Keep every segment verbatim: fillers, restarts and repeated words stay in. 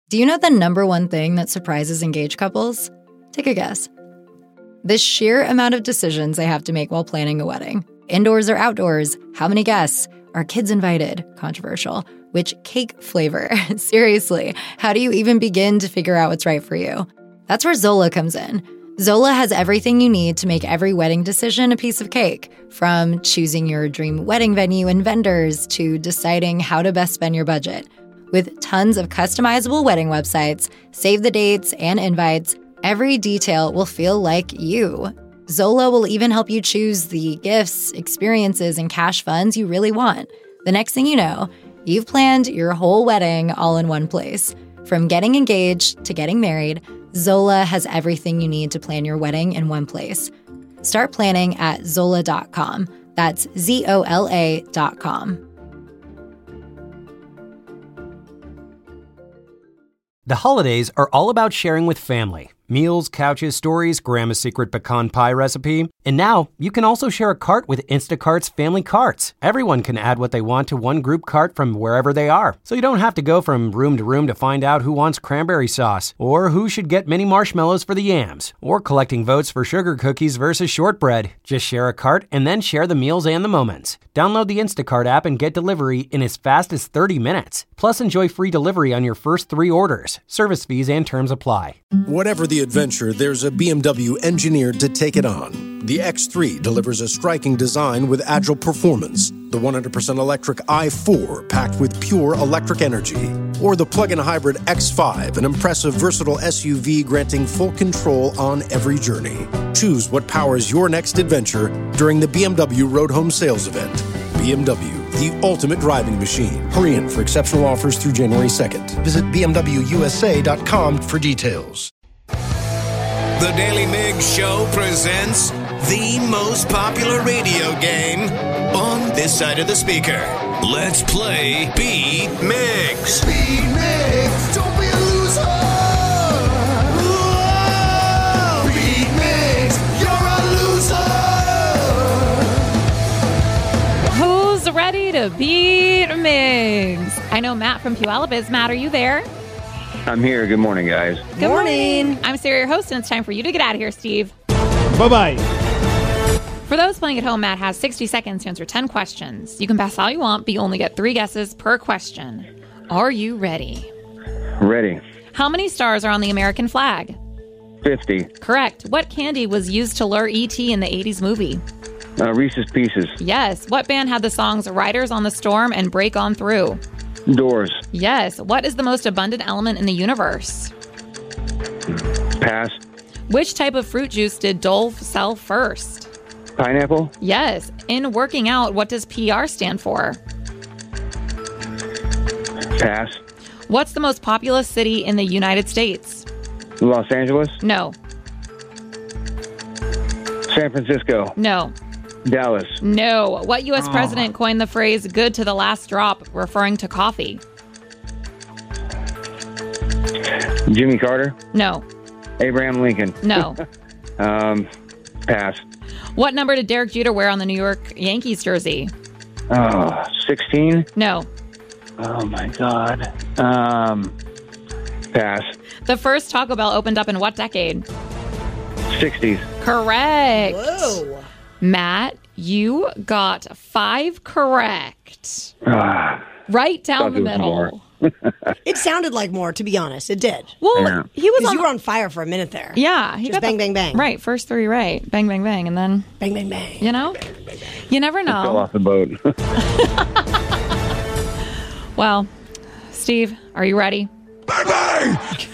Do you know the number one thing that surprises engaged couples? Take a guess. The sheer amount of decisions they have to make while planning a wedding. Indoors or outdoors? How many guests? Are kids invited? Controversial. Which cake flavor? Seriously, how do you even begin to figure out what's right for you? That's where Zola comes in. Zola has everything you need to make every wedding decision a piece of cake, from choosing your dream wedding venue and vendors to deciding how to best spend your budget. With tons of customizable wedding websites, save the dates, and invites, every detail will feel like you. Zola will even help you choose the gifts, experiences, and cash funds you really want. The next thing you know, you've planned your whole wedding all in one place. From getting engaged to getting married, Zola has everything you need to plan your wedding in one place. Start planning at Zola dot com. That's Z O L A dot com. The holidays are all about sharing with family. Meals, couches, stories, Grandma's secret pecan pie recipe. And now, you can also share a cart with Instacart's Family Carts. Everyone can add what they want to one group cart from wherever they are. So you don't have to go from room to room to find out who wants cranberry sauce, or who should get mini marshmallows for the yams, or collecting votes for sugar cookies versus shortbread. Just share a cart and then share the meals and the moments. Download the Instacart app and get delivery in as fast as thirty minutes. Plus, enjoy free delivery on your first three orders. Service fees and terms apply. Whatever the adventure, there's a B M W engineered to take it on. The X three delivers a striking design with agile performance. The one hundred percent electric i four, packed with pure electric energy. Or the plug-in hybrid X five, an impressive, versatile S U V granting full control on every journey. Choose what powers your next adventure during the B M W Road Home Sales Event. B M W, the ultimate driving machine. Hurry in for exceptional offers through January second. Visit B M W U S A dot com for details. The Daily Mig Show presents the most popular radio game on this side of the speaker. Let's play Beat Migs. Beat Migs, don't be a loser. Whoa. Beat Migs, you're a loser. Who's ready to beat Migs? I know Matt from Puyallup is. Matt, are you there? I'm here. Good morning, guys. Good morning. I'm Sarah, your host, and it's time for you to get out of here, Steve. Bye-bye. For those playing at home, Matt has sixty seconds to answer ten questions. You can pass all you want, but you only get three guesses per question. Are you ready? Ready. How many stars are on the American flag? fifty. Correct. What candy was used to lure E T in the eighties movie? Uh, Reese's Pieces. Yes. What band had the songs Riders on the Storm and Break On Through? Doors. Yes. What is the most abundant element in the universe? Pass. Which type of fruit juice did Dole sell first? Pineapple. Yes. In working out, what does P R stand for? Pass. What's the most populous city in the United States? Los Angeles. No. San Francisco. No. Dallas. No. What U S Oh. president coined the phrase good to the last drop, referring to coffee? Jimmy Carter. No. Abraham Lincoln. No. um, pass. What number did Derek Jeter wear on the New York Yankees jersey? Oh, sixteen. No. Oh, my God. Um, pass. The first Taco Bell opened up in what decade? sixties. Correct. Whoa. Matt, you got five correct. Ah, Right down thought the it was middle. more. It sounded like more, to be honest. It did. Well, Yeah. he was 'Cause on. you were on fire for a minute there. yeah, he Just got bang, the- bang, bang. Right, first three right. Bang, bang, bang, and then Bang, bang, bang. you know, you never Fell know. off the boat. Well, Steve, are you ready? Bang, bang.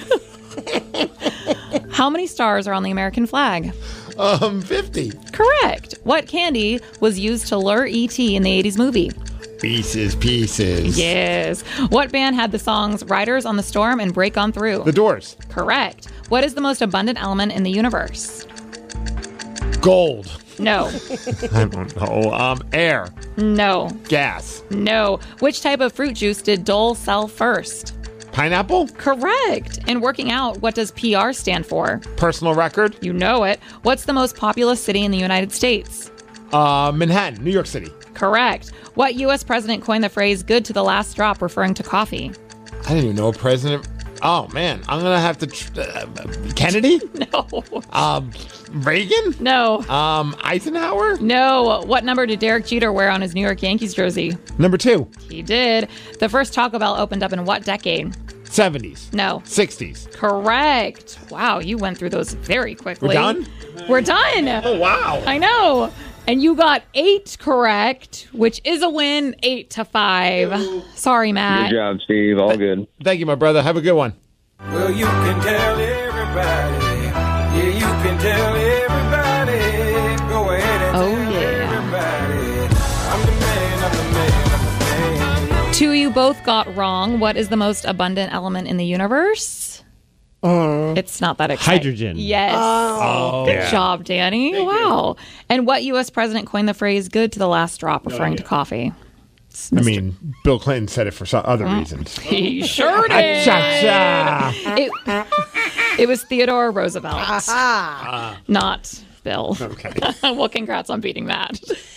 How many stars are on the American flag? Um, fifty. Correct. What candy was used to lure E T in the eighties movie? Pieces, pieces. Yes. What band had the songs Riders on the Storm and Break On Through? The Doors. Correct. What is the most abundant element in the universe? Gold. No. I don't know. Um, air. No. Gas. No. Which type of fruit juice did Dole sell first? Pineapple. Correct. In working out, what does P R stand for? Personal record. You know it. What's the most populous city in the United States? Uh, Manhattan, New York City. Correct. What U S president coined the phrase good to the last drop, referring to coffee? I didn't even know a president Oh, man. I'm going to have to... Tr- uh, Kennedy? No. Um, Reagan? No. Um, Eisenhower? No. What number did Derek Jeter wear on his New York Yankees jersey? Number two. He did. The first Taco Bell opened up in what decade? seventies. No. sixties. Correct. Wow, you went through those very quickly. We're done? We're done. Oh, wow. I know. And you got eight correct, which is a win, eight to five. Sorry, Matt. Good job, Steve. All good. Thank you, my brother. Have a good one. Well, you can tell everybody. Yeah, you can tell everybody. Go ahead and Oh, tell yeah. everybody. I'm the man, I'm the man, I'm the man. Two of you both got wrong. What is the most abundant element in the universe? Uh, It's not that exciting. Hydrogen. Yes. Oh, Good yeah. job, Danny. Wow. And what U S president coined the phrase good to the last drop, referring to coffee? It's I Mister mean, Bill Clinton said it for some other Mm. reasons. He sure did. Cha-cha. It, it was Theodore Roosevelt, ah. not Bill. Okay. Well, congrats on beating that.